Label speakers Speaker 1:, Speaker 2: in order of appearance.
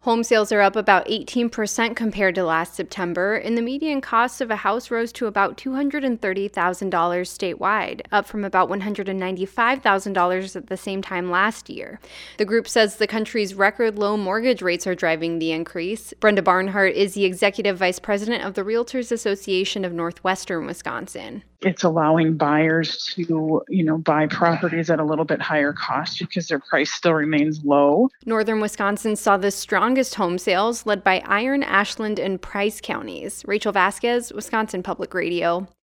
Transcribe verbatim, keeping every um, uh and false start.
Speaker 1: Home sales are up about eighteen percent compared to last September, and the median cost of a house rose to about two hundred thirty thousand dollars statewide, up from about one hundred ninety-five thousand dollars at the same time last year. The group says the country's record low mortgage rates are driving the increase. Brenda Barnhart is the executive vice president of the Realtors Association of Northwestern Wisconsin.
Speaker 2: It's allowing buyers to, you know, buy properties at a little bit higher cost because their price still remains low.
Speaker 1: Northern Wisconsin saw the strongest home sales, led by Iron, Ashland, and Price counties. Rachel Vasquez, Wisconsin Public Radio.